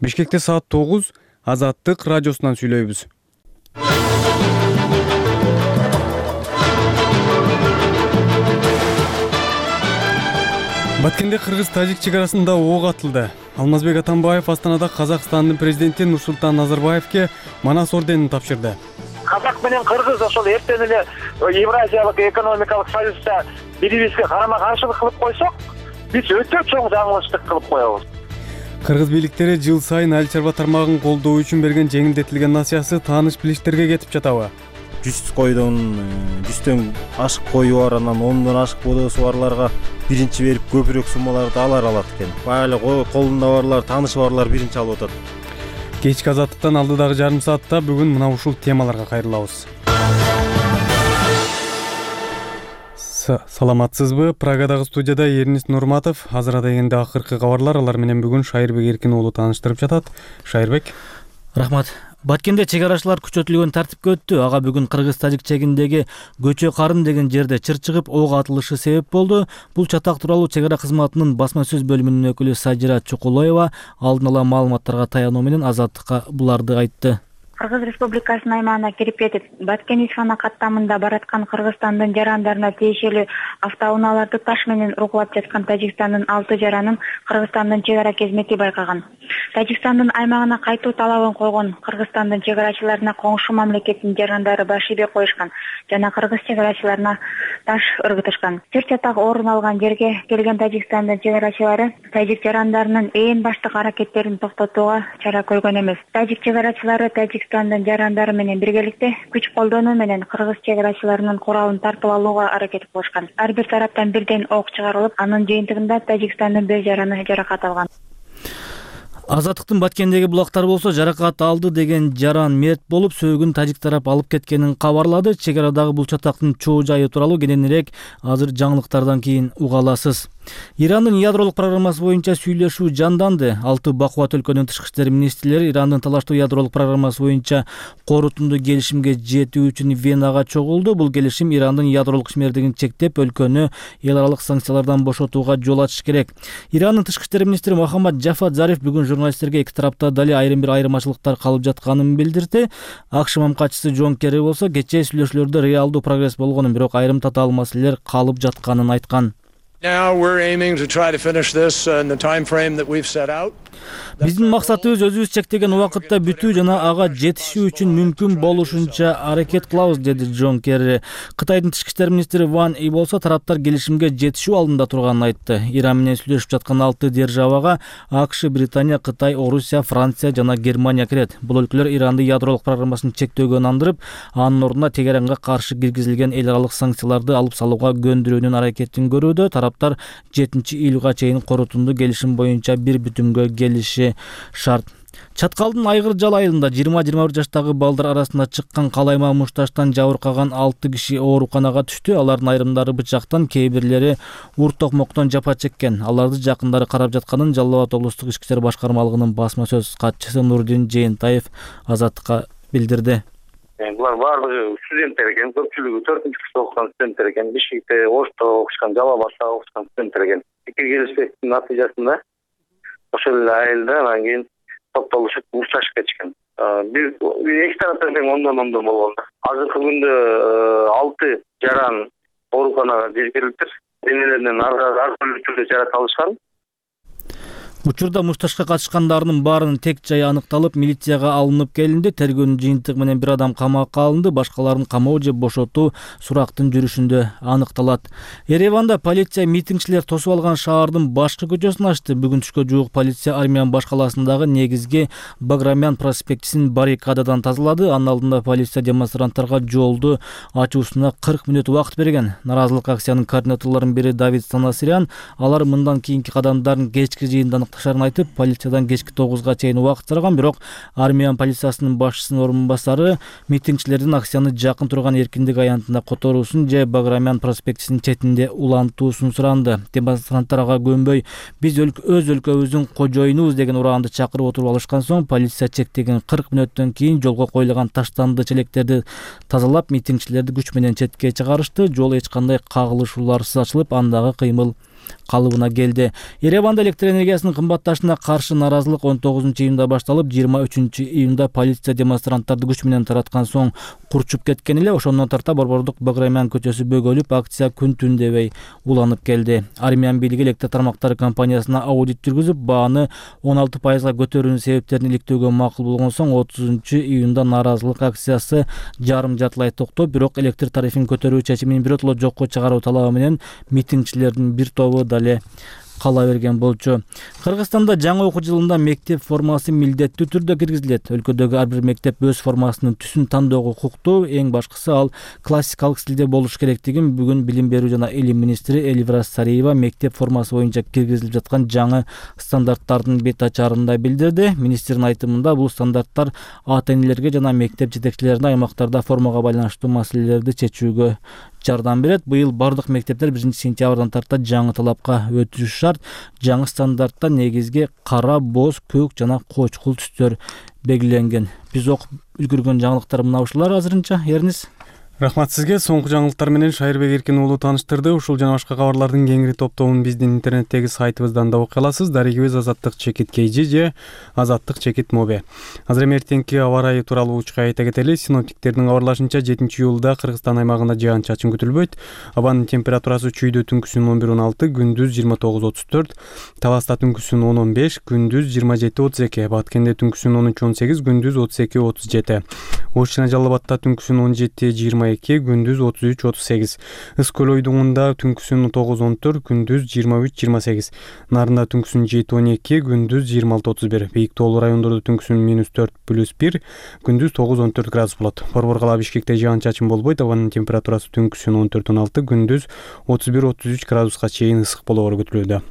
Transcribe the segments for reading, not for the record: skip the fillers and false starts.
Бишкекте саат 9 Азаттык радиосунан сүйлөйбүз. Баткенде Кыргыз-Тажик чегарасында ок атылды. Алмазбек Атамбаев Астанада Казакстандын президенти Нурсултан Назарбаевке Манас орденин тапшырды. Казак менен Кыргыз ошол эртең эле Евразиялык экономикалык союзда бири-бирибизге карама-каршылык кылып койсок, биз өтө чоң жаңылыштык кылып коебуз. Кыргыз бийликтери жыл сайын айыл чарба тармагын колдоо үчүн берген жеңилдетилген насыясы тааныш-билиштерге кетип жатабы? 100 койдон 100төн ашык кою бар, анан 10дон ашык бодосу барларга биринчи берип көбүрөөк суммаларды алат экен. Баалы колунда барлар, таанышы барлар биринчи алып атат. Кечки Азаттыктан алдыдагы жарым саатта бүгүн мына ушул темаларга кайрылабыз. Саламатсызбы? Прагадагы студияда Эрнис Нурматов. Азыр дегенде акыркы кабарлар, алар менен бүгүн Шайырбек Эркин уулу тааныштырып жатат. Шайырбек. Рахмат. Баткенде чегарачылар күчөтүлгөн тартипке өттү. Ага бүгүн Кыргыз-Тажик чегиндеги Көчө Карын деген жерде чыр чыгып ок атылышы себеп болду. Бул чатак тууралуу чегара кызматынын басма сөз бөлүмүнүн өкүлү Сажира Чукулоева алдын ала маалыматтарга таянуу менен Азаттыкка буларды айтты. Кыргыз Республикасынын аймагына кирип кетип, Баткен-Исфана каттамында бараткан Кыргызстандын жарандарына тиешелүү автоунааларды таш менен ургулап жаткан Тажикстандын 6 жаранын Кыргызстандын чегара кезмети байкаган. Тажикстандын аймагына кайтуу талабын койгон Кыргызстандын чегарачыларына коңшу мамлекеттин жарандары баш ийбей коюшкан жана кыргыз чегарачыларына таш ыргытышкан. Жер чатак орун алган жерге келген Тажикстандын чегарачылары тажик жарандарынын эң баштык аракеттерин токтотууга чара көргөн эмес. Тажик чегарачылары Тажикстандын жарандары менен биргеликте күч колдонуу менен кыргыз чегарачыларынын куралын тартып алууга аракет кылышкан. Ар бир тараптан бирден ок чыгарылып, анын жыйынтыгында Тажикстандын 5 жараны жаракат алган. Азаттыктын Баткендеги булактар болсо жаракат алды деген жаран мерт болуп, сөөгүн тажик тарап алып кеткенин кабарлады. Чегарадагы бул чатактын чоо жайы тууралуу кененирээк азыр жаңылыктардан кийин уга аласыз. Ирандын ядролук программасы боюнча сүйлөшүү жанданды. 6 бакубат өлкөнүн тышкы иштер министрлери Ирандын талаштуу ядролук программасы боюнча корутунду келишимге жетүү үчүн Венага чогулду. Бул келишим Ирандын ядролук ишмердигин чектеп, өлкөнү эл аралык санкциялардан бошотууга жол ачыш керек. Ирандын тышкы иштер министри Мохаммад Джафад Зариф бүгүн журналисттерге эки тарапта дали айрым бир айырмачылыктар калып жатканын билдирди. АКШ мамкачысы Джон Керри болсо кечээ сүйлөшүүлөрдө реалдуу прогресс болгонун, бирок айрым татаал маселелер калып жатканын айткан. Now we're aiming to try to finish this in the time frame that we've set out. Биздин максатыбыз өзүбүз чектеген убакытта бүтүү жана ага жетишүү үчүн мүмкүн болушунча аракет кылабыз, деди Джон Керри. Кытайдын тышкы иштер министри Ван И болсо тараптар келишимге жетишүү алдында турганын айтты. Иран менен сүйлөшүп жаткан 6 державага АКШ, Британия, Кытай, Орусия, Франция жана Германия кирет. Бул өлкөлөр Иранды ядролук программасын чектөөгө ынандырып, анын ордуна Тегеранга каршы киргизилген эл аралык санкцияларды алып салууга көндүрүүнүн аракетин көрүүдө. Тараптар 7-июлга чейин корутунду келишим боюнча бир бүтүмгө келиши шарт. Чаткалдын Айгыр Жал айылында 20-21 жаштагы балдар арасында чыккан калайма мушташтан жабыркаган 6 киши ооруканага түштү. Алардын айрымдары бычактан, кээ бирлери ур токмоктон жапа чеккен. Аларды жакындары карап жатканын Жалал Абад облустук ички иштер башкармалыгынын басма сөз катчысы Нурдин Жээнтаев Азаттыкка билдирди. Булар баардыгы студенттер экен, көпчүлүгү 4-курста окуган студенттер экен, Бишкекте, Ошто окушкан, Жалал Абадта окушкан студенттер экен. Пикир келишпестиктин натыйжасында ошол эле айылда анан кийин топтолушуп мушташып кетишкен. Бир эки тараптан тең ондон болгон. Азыркы күндө 6 жаран ооруканага жеткирилиптир. Денелеринен ар түрдүү түрдө жаракат алышкан. Учурда мушташка катышкандардын баарынын тек жайы аныкталып, милицияга алынып келинди. Тергөөнүн жыйынтыгы менен бир адам камакка алынды. Башкаларын камоо же бошотуу сурактын жүрүшүндө аныкталат. Ереванда полиция митингчилер тосуп алган шаардын башкы көчөсүн ачты. Бүгүн түшкө жуук полиция Армян башкаласындагы негизги Баграмян проспектисин баррикададан тазалады. Анын алдында полиция демонстранттарга жолду ачуусуна 40 мүнөт убакыт берген. Наразылык акциянын координаторлорунун бири Давид Станасирян алар мындан кийинки кадамдарын кечки жыйында ташарын айтып, полициядан кечки 9га чейин убакыт сураган, бирок Армян полициясынын башчысынын орун басары митингчилердин акцияны жакын турган эркиндик аянтында которуусун же Баграмян проспектисинин четинде улантуусун суранды. Демонстранттар ага көнбөй, биз өз өлкөбүздүн кожоюнубуз деген ураанды чакырып отуруп алышкан соң, полиция чектеген 40 мүнөттөн кийин жолго коюлган таштанды челектерди тазалап, митингчилерди күч менен четке чыгарышты. Жол эч кандай кагылышууларсыз ачылып, андагы кыймыл калыбына келди. Ереванда электр энергиясынын кымбатташына каршы нааразылык 19-июнда башталып, 23-июнда полиция демонстранттарды күч менен тараткан соң курчуп кеткен эле. Ошондон тарта Борбордук Баграйман көчөсү бөгөлүп, акция күн түн дебей уланып келди. Армян бийлиги электр тармактары компаниясына аудит жүргүзүп, бааны 16%га көтөрүүнүн себептерин иликтөөгө макул болгон соң 30-июнда нааразылык акциясы жарым жартылай токтоп, бирок электр тарифин көтөрүү чечимин биротоло жокко чыгаруу талабы менен митингчилердин бир тобу дале кала берген болчу. Кыргызстанда жаңы окуу жылында мектеп формасы милдеттүү түрдө киргизилет. Өлкөдөгү ар бир мектеп өз формасынын түсүн тандоого укуктуу. Эң башкысы ал классикалык стилде болуш керектигин бүгүн Билим берүү жана илим министри Эльвира Сариева мектеп формасы боюнча киргизилип жаткан жаңы стандарттардын бет ачарында билдирди. Министрдин айтымында бул стандарттар ата-энелерге жана мектеп жетекчилерине аймактарда формага байланыштуу маселелерди чечүүгө жардам берет. Быйыл бардык мектептер 1-сентябрдан тарта жаңы талапка өтүшү шарт. Жаңы стандартта негизги кара, боз, көк жана кочкул түстөр белгиленген. Биз окуп үлгүргөн жаңылыктар мына ушулар азырынча. Эрниз. Рахмат сизге. Соңку жаңылыктар менен Шайырбек Эркин уулу тааныштырды. Ушул жана башка кабарлардын кеңири топтомун биздин интернеттеги сайтыбыздан да окуй аласыз. Дарегибиз azаттык_kg же azаттык_mobe. Азыр эми эртеңки аба ырайы тууралуу учка айта кетели. Синоптиктердин кабарлашынча 7-июлда Кыргызстан аймагында жаан-чачын күтүлбөйт. Абанын температурасы чүйдө түнкүсүн 11-16, күндүз 29-34, Таласта түнкүсүн 10-15, күндүз 27-32, Баткенде түнкүсүн 13-18, күндүз 32-37, Ош жана Жалал Абадта түнкүсүн 17-22, күндүз 33-38, Ыс көл ойдуңунда түнкүсүн 9-14, күндүз 23-28, Нарында түнкүсүн 7-12, күндүз 26-31, Бийик тоолуу райондордо түнкүсүн -4+1, күндүз 9-14 градус болот. Борбор кала Бишкекте жаан-чачын болбойт. Абанын температурасы түнкүсүн 14-16, күндүз 31-33 градуска чейин ысык болоору күтүлүүдө.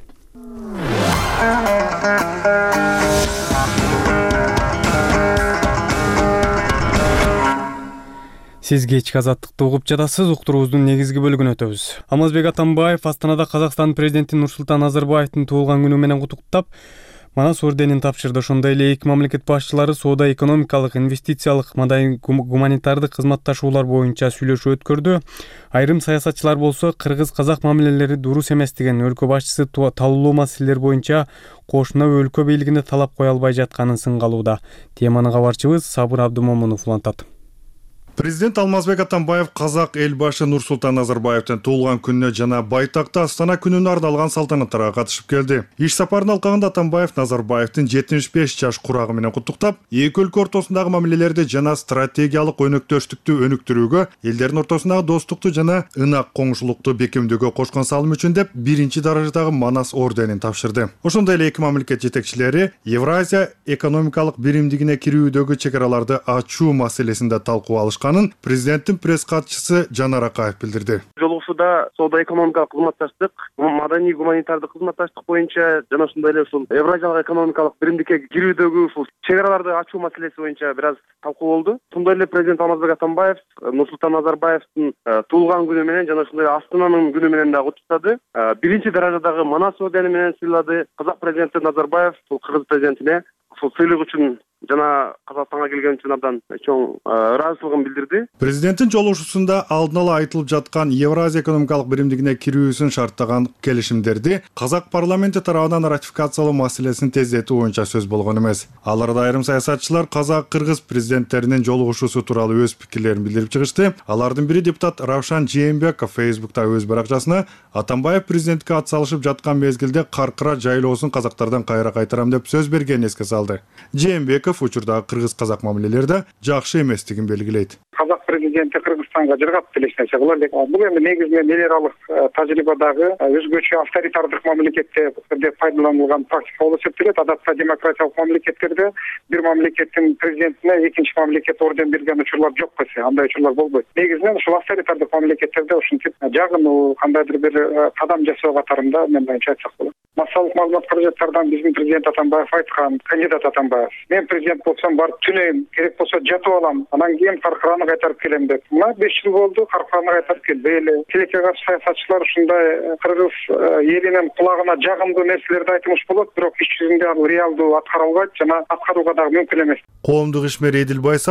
Сиз кечки азаттыкты угуп жатасыз. Уктуруубуздун негизги бөлүгүнө өтөбүз. Алмазбек Атамбаев Астанада Казакстан президенти Нурсултан Назарбаевдин туулган күнү менен куттуктап, Манас орденин тапшырды. Ошондой эле эки мамлекет башчылары соода экономикалык, инвестициялык, мадай гуманитардык кызматташуулар боюнча сүйлөшүү өткөрдү. Айрым саясатчылар болсо кыргыз-казак мамилелери дурус эмес деген, өлкө башчысы талуулуу маселелер боюнча кошуна өлкө бийлигине талап кое албай жатканын сынгалууда. Теманы кабарчыбыз Сабыр Абдымомунов улантат. Президент Алмазбек Атамбаев казак эл башы Нурсултан Назарбаевдин туулган күнүнө жана Байтакта Астана күнүнө ардалган салтанаттарга катышып келди. Иш сапарынын алкагында Атамбаев Назарбаевдин 75 жаш курагы менен куттуктап, эки өлкө ортосундагы мамилелерди жана стратегиялык өнөктөштүктү өнүктүрүүгө, элдердин ортосундагы достукту жана ынак коңшулукту бекемдөөгө кошкон салымы үчүн деп 1-даражадагы Манас орденин тапшырды. Ошондой эле эки мамлекет жетекчилери Евразия экономикалык биримдигине кирүүдөгү чек-араларды ачуу маселесинде талкуу алышкан. Президенттин пресс катчысы Жанар Акаев билдирди. Жолугушууда соода экономикалык кызматташтык, маданий гуманитардык кызматташтык боюнча жана ошондой эле ушул Евразиялык экономикалык биримдикке кирүүдөгү ушул чек-араларды ачуу маселеси боюнча бир аз талкуу болду. Ошондой эле президент Алмазбек Атамбаев Нурсултан Назарбаевдин туулган күнү менен жана ошондой эле Астананын күнү менен да куттуктады. 1-даражадагы Манас ордени менен сыйлады. Казак президенти Назарбаев кыргыз президентине ушул сыйлык үчүн жана Казакстанга келген үчүн абдан чоң ыраазычылыгын билдирди. Президенттин жолугушуусунда алдын ала айтылып жаткан Евразия экономикалык биримдигине кирүүсүн шарттаган келишимдерди казак парламенти тарабынан ратификациялоо маселесин тездетүү боюнча сөз болгон эмес. Ал арада айрым саясатчылар казак-кыргыз президенттеринин жолугушуусу тууралуу өз пикирлерин билдирип чыгышты. Алардын бири депутат Равшан Жээнбеков Фейсбукта өз баракчасына Атамбаев президентке ат салышып жаткан мезгилде каркыра жайлоосун казактардан кайра кайтарам деп сөз бергенин эске салды. Жээнбеков учурдагы кыргыз-казак мамилелерде жакшы эместигин белгилейт. Казак президенти Кыргызстанга жыргап эле нерсе кыла элек. Бул эми негизинен эл аралык тажрыйбадагы өзгөчө авторитардык мамлекетте деп пайдаланылган практика болуп эсептелет. Адатта демократиялык мамлекеттерде бир мамлекеттин президентине экинчи мамлекет орден берген учурлар жок эсе, андай учурлар болбойт. Негизинен ушул авторитардык мамлекеттерде ушинтип жагынуу, кандайдыр бир кадам жасоо катарында мен боюнча айтсак болот. Массалык маалымат каражаттардан биздин президент Атамбаев айткан, кандидат Атамбаев, мен президент болсом барып түнөйм, керек болсо жатып алам, анан кийин каркыраны кайтарып келем деп. Мына 5 жыл болду, каркыраны кайтарып келбей эле. Тилекке каршы саясатчылар ушундай кыргыз элинин кулагына жагымдуу нерселерди айтмыш болот, бирок иш жүзүндө ал реалдуу аткара албайт жана аткарууга дагы мүмкүн эмес. Коомдук ишмер Эдил Байсалов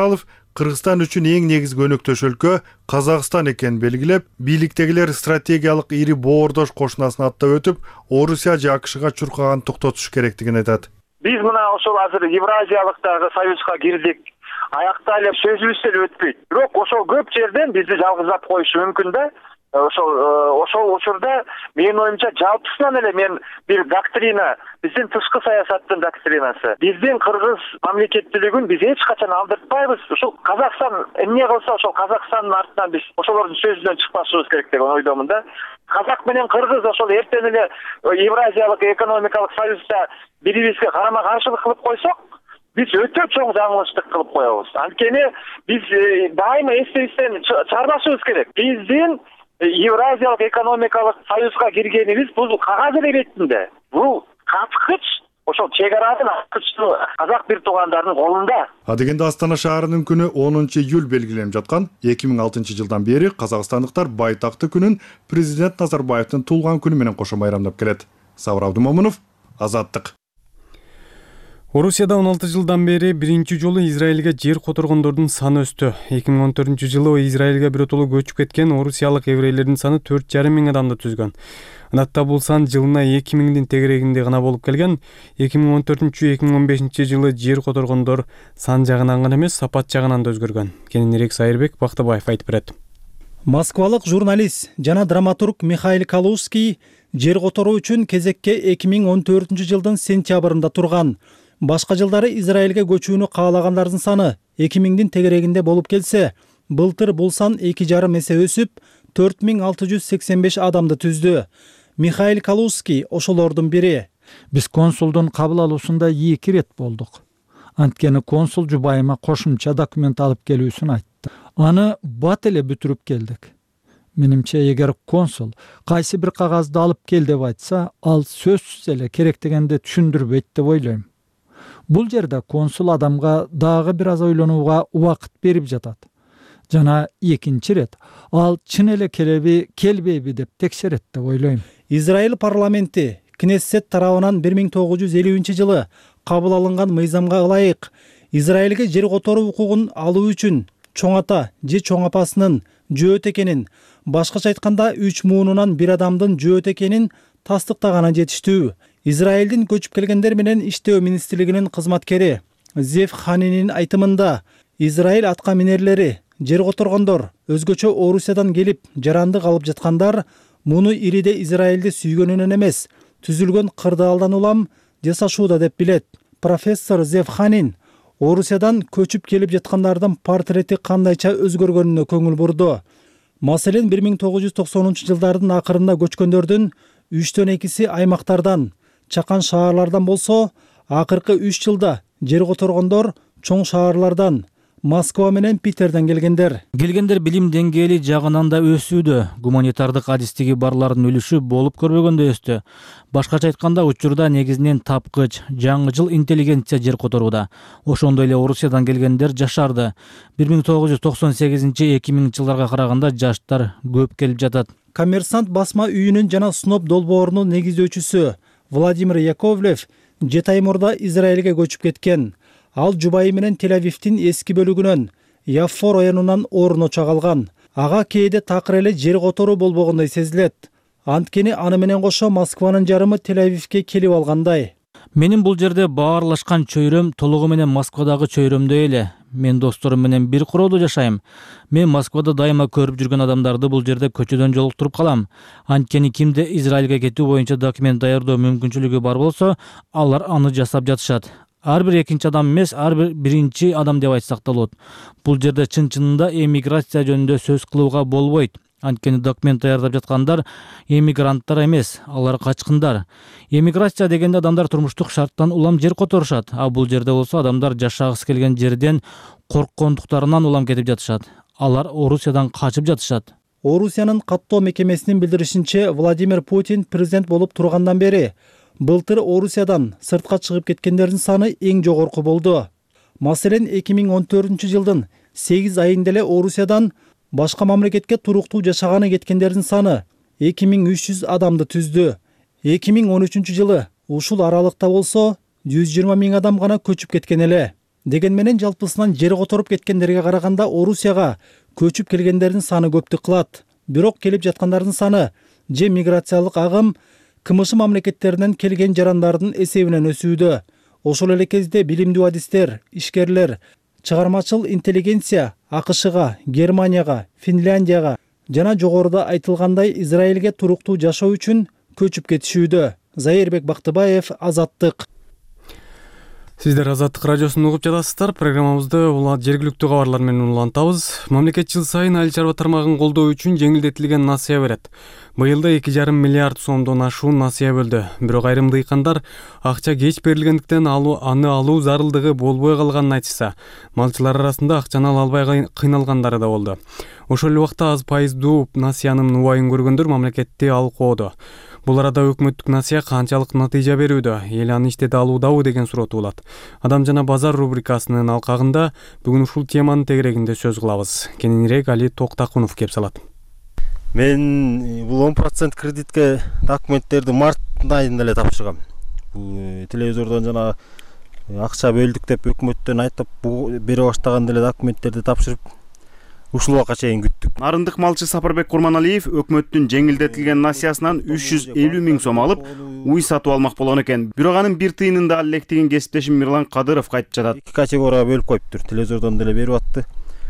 Кыргызстан үчүн эң негизги өнөктөш өлкө Казакстан экенин белгилеп, бийликтегилер стратегиялык ири боордош кошунасын аттап өтүп, Орусия же АКШга чуркаган токтотуш керектигин айтат. Биз мына ошол азыр Евразиялык союзга кирдик. Аякта эле сөзүбүз эле өтпөйт. Бирок ошол көп жерден бизди жалгызап коюшу мүмкүн да. Ошол учурда менин оюмча жалпысынан эле мен бир доктрина, биздин тышкы саясаттын доктринасы. Биздин кыргыз мамлекеттүүлүгүн биз эч качан алдыртпайбыз. Ошол Казакстан эмне кылса ошол Казакстандын артынан биз ошолордун сөзүнөн чыкпашыбыз керек деген ойдомун да. Казак менен кыргыз ошол эртең эле Евразиялык экономикалык союзда бири-бирибизге карама-каршылык кылып койсок, биз өтө чоң жаңылыштык кылып коебуз. Анткени биз дайыма эстебизден чыгарбашыбыз керек. Биздин Евразиялык экономикалык союзга киргенибиз бул кагаз бетинде. Бул каткыч ошол чек арадын ачкычтуу казак бир туугандарынын колунда. Адегенде Астана шаарынын күнү 10 июль белгиленип жаткан. 2006 жылдан бери казакстандыктар байтакты күнүн президент Назарбаевдин туулган күнү менен кошо майрамдап келет. Сабыр Абдумомунов, Азаттык. Орусияда 16 жылдан бери биринчи жолу Израилге жер которгондордун саны өстү. 2014-жылы Израилге биротоло көчүп кеткен орусиялык еврейлердин саны 4,5 миң адамды түзгөн. Анатта бул сан жылына 2 миңдин тегерегинде гана болуп келген. 2014-2015 жылы жер которгондор сан жагынан гана эмес, сапат жагынан да өзгөргөн. Кененирээк Сайырбек Бактыбаев айтып берет. Москвалык журналист жана драматург Михаил Калузский жер которуу үчүн кезекке 2014 жылдын сентябрында турган. Башка жылдары Израилге көчүүнү каалагандардын саны 2000дин тегерегинде болуп келсе, былтыр бул сан 2,5 эсе өсүп, 4685 адамды түздү. Михаил Калузский ошолордун бири. Биз консулдун кабыл алуусунда 2 рет болдук. Анткени консул жубайыма кошумча документ алып келүүсүн айтты. Аны бат эле бүтүрүп келдик. Менимче, эгер консул кайсы бир кагазды алып кел деп айтса, ал сөзсүз эле керек дегенди түшүндүрбөйт деп ойлойм. Бул жерде консул адамга дагы бир аз ойлонууга убакыт берип жатат. Жана экинчи рет ал чын эле келбейби деп текшерет деп ойлойм. Израиль парламенти Кнессет тарабынан 1950 жылы кабыл алынган мыйзамга ылайык Израилге жер которуу укугун алуу үчүн чоң ата же чоң апасынын жөөт экенин, башкача айтканда 3 муунунан бир адамдын жөөт экенин тастыктаганы жетиштүү. Израилдин көчүп келгендер менен иштөө министрлигинин кызматкери Зев Ханинин айтымында, Израиль атка минерлери, жер которгондор, өзгөчө Орусиядан келип жарандык алып жаткандар муну ириде Израилди сүйгөнүнөн эмес, түзүлгөн кырдаалдан улам жасашууда деп билет. Профессор Зев Ханин Орусиядан көчүп келип жаткандардын портрети кандайча өзгөргөнүнө көңүл бурду. Маселен, 1990 жылдардын акырында көчкөндөрдүн 3төн 2си аймактардан, чакан шаарлардан болсо, акыркы 3 жылда жер которгондор чоң шаарлардан, Москва менен Питерден келгендер. Келгендер билим деңгээли жагынан да өсүүдө. Гуманитардык адистиги барлардын үлүшү болуп көрбөгөндө өстү. Башкача айтканда, учурда негизинен тапкыч, жаңы интеллигенция жер которууда. Ошондой эле Орусиядан келгендер жашарды. 1998-2000 жылдарга караганда жаштар көп келип жатат. Коммерсант басма үйүнүн жана Сноп долбоорунун негиздөөчүсү Владимир Яковлев 7 ай мурда Израилге көчүп кеткен. Ал жубайы менен Тель-Авивдин эски бөлүгүнөн, Яффо районунан орун очо алган. Ага кээде такыр эле жер которуу болбогондой сезилет. Анткени аны менен кошо Москванын жарымы Тель-Авивге келип алгандай. Менин бул жерде баарлашкан чөйрөм толугу менен Москвадагы чөйрөмдөй эле. Мен досторум менен бир короодо жашайм. Мен Москвада дайыма көрүп жүргөн адамдарды бул жерде көчөдөн жолуктуруп калам. Анткени кимде Израилге кетүү боюнча документ даярдоо мүмкүнчүлүгү бар болсо, алар аны жасап жатышат. Ар бир экинчи адам эмес, ар бир биринчи адам деп айтсак да болот. Бул жерде чын-чынында эмиграция жөнүндө сөз кылууга болбойт. Анткени документ даярдап жаткандар эмигранттар эмес, алар качкындар. Эмиграция дегенде адамдар турмуштук шарттан улам жер которушат, а бул жерде болсо адамдар жашагысы келген жерден корккондуктарынан улам кетип жатышат. Алар Орусиядан качып жатышат. Орусиянын каттоо мекемесинин билдиришинче, Владимир Путин президент болуп тургандан бери былтыр Орусиядан сыртка чыгып кеткендердин саны эң жогорку болду. Маселен, 2014 жылдын 8 айында эле Орусиядан башка мамлекетке туруктуу жашаганы кеткендердин саны 2300 адамды түздү. 2013 жылы ушул аралыкта болсо 120 миң адам гана көчүп кеткен эле. деген менен жалпысынан жери которуп кеткендерге караганда Орусияга көчүп келгендердин саны көптүк кылат. Бирок келип жаткандардын саны же миграциялык агым КМШ мамлекеттеринен келген жарандардын эсебинен өсүүдө. Ошол эле кезде билимдүү адистер, ишкерлер, чыгармачыл интеллигенция АКШга, Германияга, Финляндияга жана жогоруда айтылгандай Израилге туруктуу жашоо үчүн көчүп кетишүүдө. Заирбек Бактыбаев, Азаттык. Сиздер Азаттык радиосун угуп жатасыздар. Программабызды жергиликтүү кабарлар менен улантабыз. Мамлекет жыл сайын айыл чарба тармагын колдоо үчүн жеңилдетилген насыя берет. Быйыл да 2,5 миллиард сомдон ашуун насыя бөлдү. Бирок айрым дыйкандар акча кеч берилгендиктен аны алуу зарылдыгы болбой калганын айтышса, малчылар арасында акчаны ала албай кыйналгандары да болду. Ошол эле убакта аз пайыздуу насыянын убайын көргөндөр мамлекетти алкоодо. Бул арада өкмөттүк насыя канчалык натыйжа берүүдө, эл аны иштете алуудабы деген суроо туулат. Адам жана базар рубрикасынын алкагында бүгүн ушул теманын тегерегинде сөз кылабыз. Кененирээк Али Токтакунов кеп салат. Мен бул 10% кредитке документтерди март айында эле тапшыргам. Бул телевизордон жана акча бөлдүк деп өкмөттөн айтып бере баштаганда эле документтерди тапшырып ушул убакка чейин күттүк. Нарындык малчы Сапарбек Курманалиев өкмөттүн жеңилдетилген насыясынан 350 миң сом алып, уй сатып алмак болгон экен. Бирок анын бир тыйынын да электигин кесиптешим Мирлан Кадыров айтып жатат. 2 категорияга бөлүп коюптур. Телевизордон деле берип атты.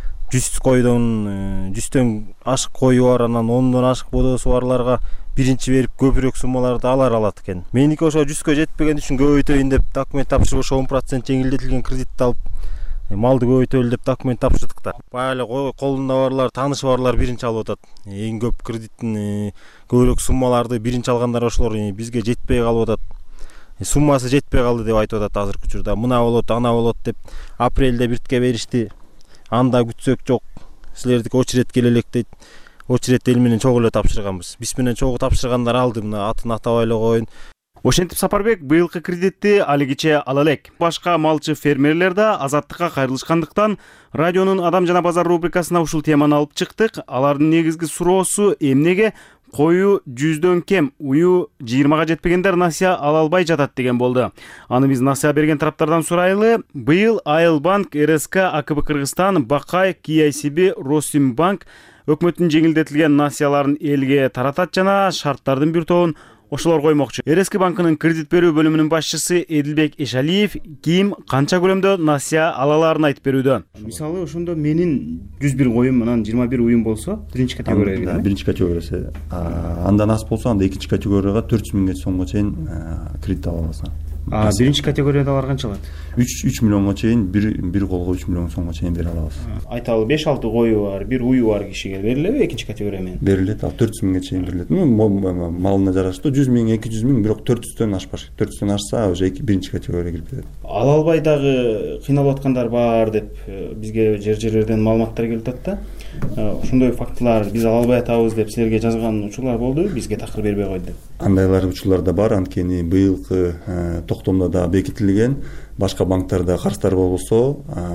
100 койдон 100төн ашык кою бар, анан 10дон ашык бодосу барларга биринчи берип көбүрөөк суммаларды алат экен. Меники ошо 100кө жетпеген үчүн көбөйтөйүн деп документ тапшырып, ошо 10% жеңилдетилген кредитти алып малды көбөйтөлү деп документ тапшырдык да. Баалы колунда барлар, таанышы барлар биринчи алып атат. Эң көп кредиттин көбүрөөк суммаларды биринчи алгандар ошолор бизге жетпей калып атат. Суммасы жетпей калды деп айтып атат азыркы учурда. Мына болот, ана болот деп апрелде биртке беришти. Анда күтсөк жок. Силердики очерет келе элек дейт. Очерет эл менен чогуу эле тапшырганбыз. Биз менен чогуу тапшыргандар алды. Мына атын атабай эле коеюн. Ошентип Сапарбек быйылкы кредитти алигиче ала элек. Башка малчы фермерлер да Азаттыкка кайрылышкандыктан радионун Адам жана базар рубрикасына ушул теманы алып чыктык. Алардын негизги суроосу эмнеге кою 100дөн кем, уyu 20га жетпегендер насыя ала албай жатат деген болду. Аны биз насыя берген тараптардан сурайлы. Быйыл Айылбанк, РСК, АКБ Кыргызстан, Бакай, KICB, Росимбанк өкмөттүн жеңилдетилген насыяларын элге таратат жана шарттардын бир тобун ошолор коймокчу. РСК банкынын кредит берүү бөлүмүнүн башчысы Эдилбек Эшалиев ким канча көлөмдө насыя алаларын айтып берүүдө. Мисалы ошондо менин 101 коюм анан 21 уюм болсо, биринчи категория. Биринчи категориясы. Андан аз болсо, анда экинчи категорияга 400 миңге сомго чейин кредит ала аласың. Биринчи категориядагылар канча алат? 3 миллионго чейин, бир колго 3 миллион сомго чейин бере алабыз. Айталы 5-6 кою бар, бир уyu бар кишиге берилеби экинчи категория менен? Берилет, 400 миңге чейин берилет. Малына жараштуу 100 миң, 200 миң, бирок 400дөн ашпаш. 400дөн ашса, уже биринчи категорияга кирип кетет. Ала албай дагы кыйналып аткандар бар деп бизге жерлерден маалыматтар келип атат да. Ошондой фактылар биз ала албай атабыз деп силерге жазган учурлар болду, бизге такыр бербей койду деп. Андайлар учурлар да бар, анткени быйылкы токтомдо да бекитилген. Башка банктарда карыздар болбосо,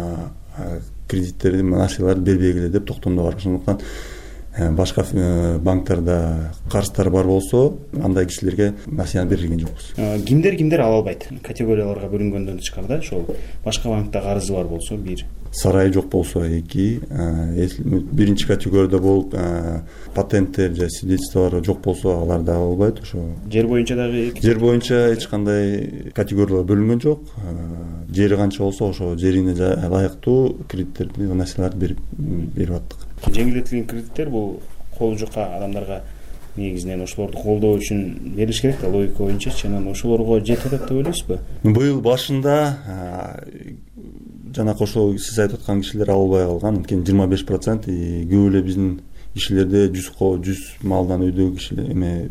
кредиттерди, насыяларды бербегиле деп токтомдо бар. Ошондуктан башка банктарда карыздар бар болсо, андай кишилерге насыя берилген жокпуз. Кимдер ала албайт? Категорияларга бөлүнгөндөн тышкары ошол башка банкта карызы бар болсо, бир сарайы жок болсо 2, биринчи категорияда болуп патенттер же свидетельстволор жок болсо алар да ала албайт. Ошо жер боюнча дагы жер боюнча эч кандай категориялар бөлүнгөн жок. Жери канча болсо ошо жерине ылайыктуу кредиттерди, насыяларды берип аттык. Жеңилдетилген кредиттер бул колу жука адамдарга негизинен ошолорду колдоо үчүн берилиш керек да, логика боюнча. Анан ошолорго жетип атат деп ойлойсузбу? Быйыл башында жана ошол сиз айтып аткан кишилер ала албай калган. Анткени 25% көп эле биздин кишилерде 100 малдан өйдөгү кишилер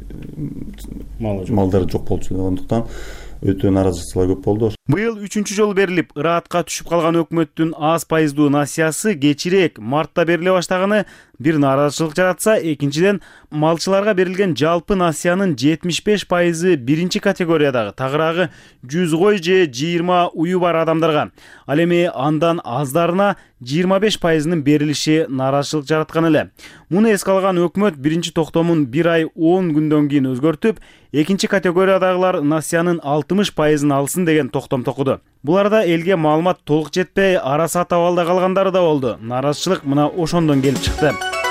малдар жок болчу. Ошондуктан өтө наразычылар көп болду. Быйыл 3-чү жолу берилип, ыраатка түшүп калган өкмөттүн аз пайыздуу насыясы кечирээк мартта бериле баштаганы бир нааразычылык жаратса, экинчиден малчыларга берилген жалпы насыянын 75% биринчи категориядагы, тагыраагы 100 кой же 20 уyu бар адамдарга, ал эми андан аздарына 25%нын берилиши нааразычылык жараткан эле. Муну эске алган өкмөт биринчи токтомун 1 ай 10 күндөн кийин өзгөртүп, экинчи категориядагылар насыянын 60%ын алсын деген токтом токуду. Буларда элге маалымат толук жетпей, арасы атабалда калгандары да болду. Нааразычылык мына ошондон келип чыкты.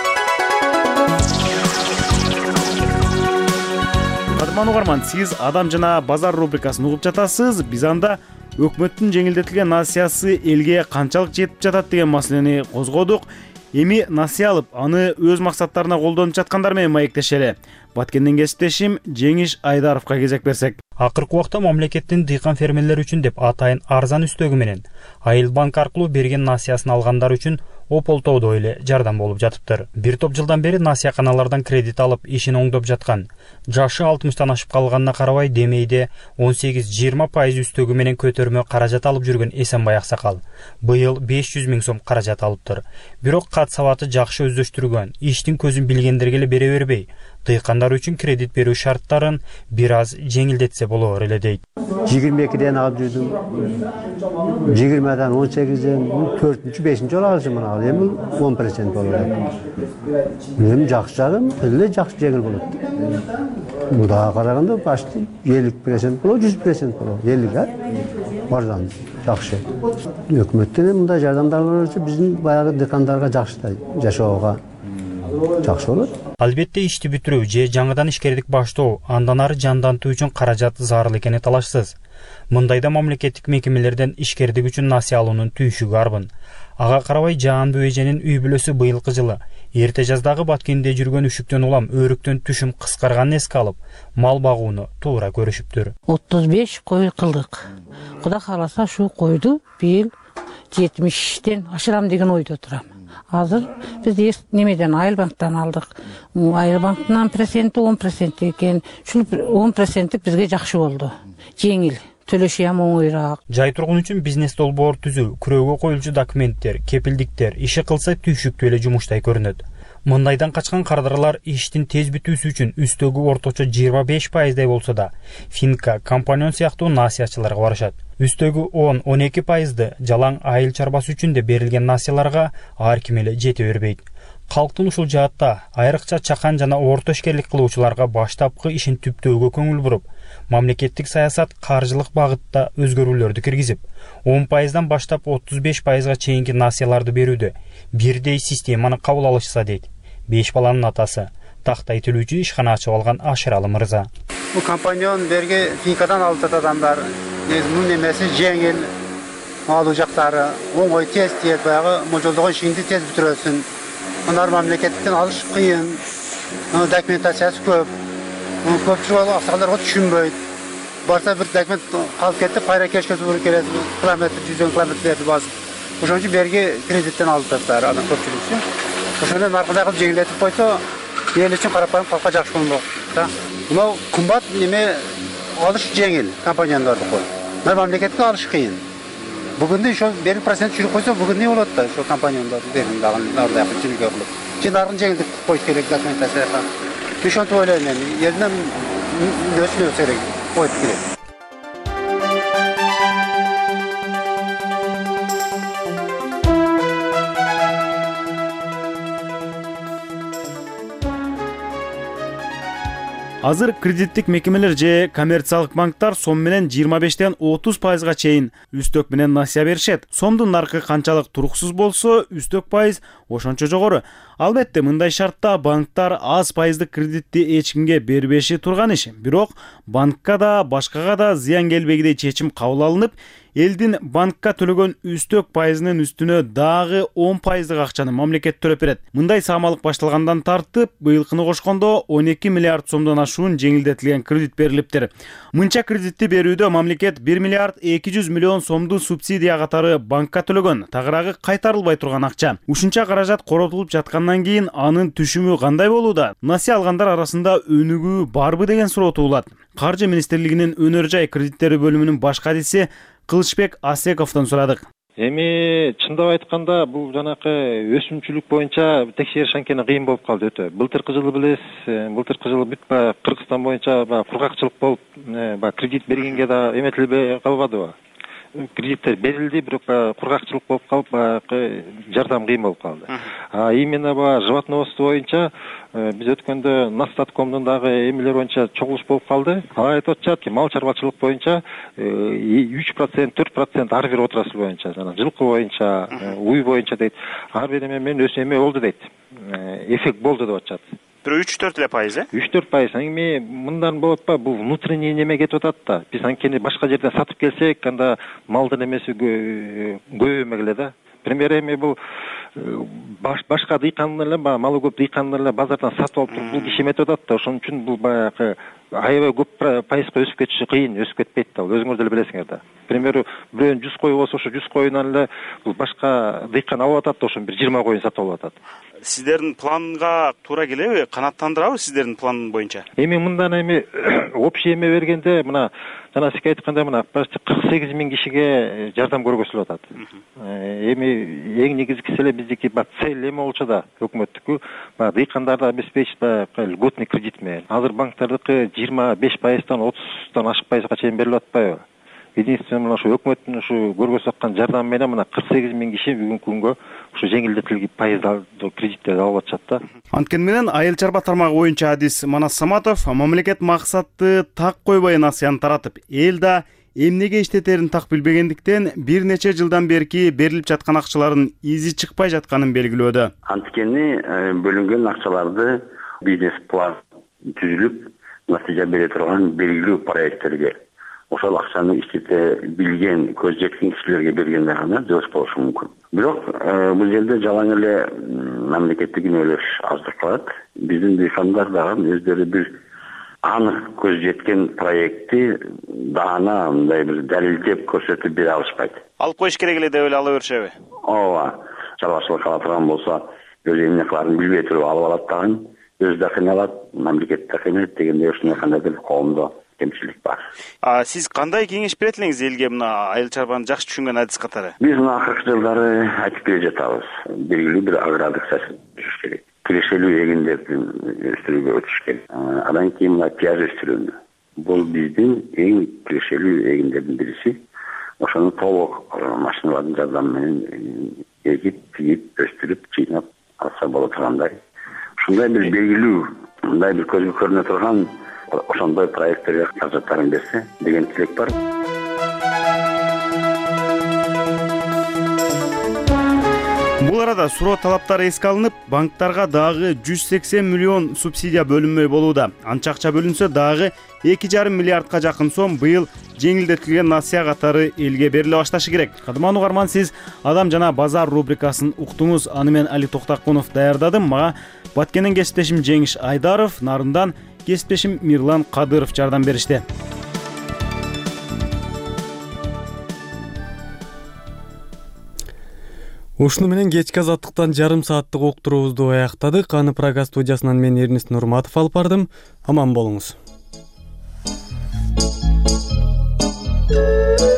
Кадырман угарман, сиз Адам жана базар рубрикасын угуп жатасыз. Биз анда өкмөттүн жеңилдетилген насыясы элге канчалык жетип жатат деген маселени козгодук. Эми насыя алып, аны өз максаттарына колдонуп жаткандар менен маектешели. Баткенден кесиптешим Жеңиш Айдаровго кезек берсек. Акыркы убакта мамлекеттин дыйкан фермерлер үчүн деп атайын арзан үстөгү менен Айыл банк аркылуу берген насыясын алгандар үчүн ополтоодо эле жардам болуп жатыптыр. Бир топ жылдан бери насыяканалардан кредит алып ишин оңдоп жаткан. Жашы 60тан ашып калганына карабай демейде 18-20% үстөгү менен көтөрмө каражат алып жүргөн Эсенбай аксакал быйыл 500 000 сом каражат алыптыр. Бирок кат сабаты жакшы өздөштүргөн, иштин көзүн билгендерге эле бере бербей, дыйкандар үчүн кредит берүү шарттарын бир аз жеңилдетсе болор эле дейт. 22ден алып жүрдүм. 20дан 18ден 4-5 жол алышым ал эми 10% болот. Эми жакшы жагым эле жакшы жеңил болот. Мудага караганда башты 50% болот, 100% болот. 50га арзан, жакшы. Өкмөттөн мындай жардамдар болсо биздин баягы дыйкандарга жакшы жашоого жакшы болот. Албетте ишти бүтүрүү же жаңыдан ишкердик баштоо андан ары жандантуу үчүн каражат зарыл экени талашсыз. Мындайда мамлекеттик мекемелерден ишкердик үчүн насыя алуунун түйшүгү арбын. Ага карабай Жаанбү эженин үй бүлөсү быйылкы жылы эрте жаздагы Баткенде жүргөн үшүктөн улам өрүктөн түшүм кыскарганын эске алып, мал багууну туура көрүшүптүр. 35 кой кылдык. Кудай кааласа шу койду быйыл 70тен ашырам деген ойдо турам. Азыр биз немеден Айыл банктан алдык. Айыл банктан проценти 10% экен. Ушул 10% бизге жакшы болду. Жеңил, төлөшү ham оңойраак. Жай тургун үчүн бизнес долбоор түзүү, күрөөгө коюлчу документтер, кепилдиктер иши кылса түйшүктүү эле жумуштай көрүнөт. Мындайдан качкан кардарлар иштин тез бүтүүсү үчүн үстөгү орточо 25% болсо да, Финка, компаньон сыяктуу насыячыларга барышат. Үстөгү 10-12% жалаң айыл чарбасы үчүн деп берилген насыяларга ар ким эле жете бербейт. Калктын ушул жаатта айрыкча чакан жана орто ишкерлик кылуучуларга баштапкы ишин түптөөгө көңүл буруп, мамлекеттик саясат каржылык багытта өзгөрүүлөрдү киргизип, 10%дан баштап 35%га чейинки насыяларды берүүдө бирдей системаны кабыл алышса дейт 5 баланын атасы, тактай төлүүчү ишкана ачып алган Ашыралы мырза. Бул компаньон берги Финкадан алып адамдар, мунун эмеси жеңил, алуу жактары оңой, тез баягы можолдогон ишинди тез бүтүрөсүн. Мынар мамлекеттен алыш кыйын, документациясы көп. Көпчүлүк аксакалдарга түшүнбөйт. Барса бир документ калып кетип, кайра кешке туура келет, километр 100 километрди басып. Ошон үчүн берги кредиттен алып жатат адам көпчүлүк. Ошондон аркада кылып жеңилдетип койсо, эл үчүн карапайым калкка жакшы болмок. Мына кымбат неме алыш жеңил компаньондорду кой. Мына мамлекетке алыш кыйын. Бүгүндө ошо 1% жүрүп койсо, бүгүн не болот да, ошо компаньондорду берин дагы нарда жүргөнгө кылып. Жинарын жеңилдик коюш керек документацияга. Ошонтип ойлойм мен. Элден нөсүнө керек, коюп керек. Азыр кредиттик мекемелер же коммерциялык банктар сом менен 25тен 30%га чейин үстөк менен насыя беришет. Сомдун наркы канчалык туруксуз болсо, үстөк пайыз ошончо жогору. Албетте, мындай шартта банктар аз пайыздык кредитти эч кимге бербеши турган иш. Бирок банкка да, башкага да зыян келбегидей чечим кабыл алынып, элдин банкка төлөгөн үстөк пайызынын үстүнө дагы 10%дык акчаны мамлекет төлөп берет. Мындай саамалык башталгандан тартып, быйылкыны кошкондо 12 миллиард сомдон ашуун жеңилдетилген кредит берилиптир. Мынча кредитти берүүдө мамлекет 1 миллиард 200 миллион сомду субсидия катары банкка төлөгөн, тагыраагы кайтарылбай турган акча. Ушунча каражат коротулуп жаткандан кийин анын түшүмү кандай болууда? Насыя алгандар арасында өнүгүү барбы деген суроо туулат. Каржы министрлигинин өнөр жай кредиттери бөлүмүнүн баш кадиси Кылычбек Асековдон сурадык. Эми чындап айтканда бул жанакы өсүмчүлүк боюнча текшериш анткени кыйын болуп калды өтө. Былтыркы жылы билесиз, былтыркы жылы бүт Кыргызстан боюнча кургакчылык болуп, кредит бергенге да эметилбей калбадыбы. кредиттер берилди, бирок кургакчылык болуп калып, баягы жардам кыйын болуп калды. Именно баягы животноводство боюнча биз өткөндө Настаткомдун дагы эмелер боюнча чогулуш болуп калды. Алар айтып атышат, мал чарбачылык боюнча 3%, 4% ар бир отрасль боюнча, жана жылкы боюнча, уй боюнча дейт, ар бир эме менен өсөмө болду дейт. Эффект болду деп атышат. Бирок 3-4%, 3-4%. Эми мындан болот ба? Бул внутренний неме кетип атат да. Биз анткени башка жерден сатып келсек, анда малдын эмеси көбөймөк эле да. Пример эми бул башка дыйкандар эле, малы көп дыйкандар эле базардан сатып алып туруп бул киши эметип атат да. Ошон үчүн бул баягы аябай көп пайызга өсүп кетиши кыйын, өсүп кетпейт да. Өзүңүз деле билесиңер да. Примеру, бирөөнүн 100 кою болсо, ошо 100 коюнан эле бул башка дыйкан алып атат да, ошон бир 20 коюн сатып алып атат. Сиздердин планга туура келеби? Канааттандырабы сиздердин план боюнча? Эми мындан общий эме бергенде, мына жана сизге айтканда, мына почти 48 000 кишиге жардам көргөзүлүп атат. Эми эң негизгиси эле биздики цель эме болчу да, өкмөттүкү, дыйкандарды обеспечить льготный кредит менен. Азыр банктардыкы 25%-тан 30-тан ашык пайызга чейин берилип атпайбы? Единственное, мына ушу өкмөттүн ушу көргөзүп аткан жардамы менен мына 48 000 киши бүгүнкү күнгө ушу жеңилдетилген пайыздуу кредиттерди алып атышат да. Анткени менен айыл чарба тармагы боюнча адис Манас Саматов мамлекет максатты так койбой насыяны таратып, эл да эмнеге иштетерин так билбегендиктен бир нече жылдан берки берилип жаткан акчалардын изи чыкпай жатканын белгилөөдө. Анткени бөлүнгөн акчаларды бизнес план түзүлүп, натыйжа бере турган белгилүү проекттерге, ошол акчаны иштете билген, көз жеткен кишилерге бергенде гана жооз болушу мүмкүн. Бирок бул жерде жалаң эле мамлекеттик үнөлөш аздык кылат. Биздин дыйкандар дагы өздөрү бир анык көз жеткен проектти даана мындай бир далилдеп көрсөтүп бере алышпайт. Алып коюш керек эле деп эле ала беришеби? Ооба. Чарбачылык кыла турган болсо, өз эмне кыларын билбей туруп алып алат дагы, өзү да кыйналат, мамлекет да кыйналат дегенде ушундай кандайдыр коомдо кемчилик бар. Сиз кандай кеңеш берет элеңиз элге мына айыл чарбаны жакшы түшүнгөн адис катары? Биз мына акыркы жылдары айтып келе жатабыз. Белгилүү бир агрардык саясат түзүш керек. Кирешелүү эгиндерди өстүрүүгө өтүш керек. Андан кийин мына пияз өстүрүүнү. Бул биздин эң кирешелүү эгиндердин бириси. Ошону толук машиналардын жардамы менен эгип, тигип, өстүрүп, жыйнап алса боло тургандай. Ушундай бир белгилүү, мындай бир көзгө көрүнө турган ошондой проекттерге каражаттарын берсе деген тилек бар. Бул арада суроо талаптары эске алынып, банктарга дагы 180 миллион субсидия бөлүнмөй болууда. Анча акча бөлүнсө дагы 2,5 миллиардка жакын сом быйыл жеңилдетилген насыя катары элге бериле башташы керек. Кадырман угарман, сиз Адам жана базар рубрикасын уктуңуз. Аны мен Али Токтакунов даярдадым. Мага Баткенден кесиптешим Жеңиш Айдаров, Нарындан кесиптешим Мирлан Кадыров жардам беришти. Ушуну менен кечки азаттыктан жарым сааттык уктуруубузду аяктадык. Аны Прага студиясынан мен Эрнест Нурматов алып бардым. Аман болуңуз.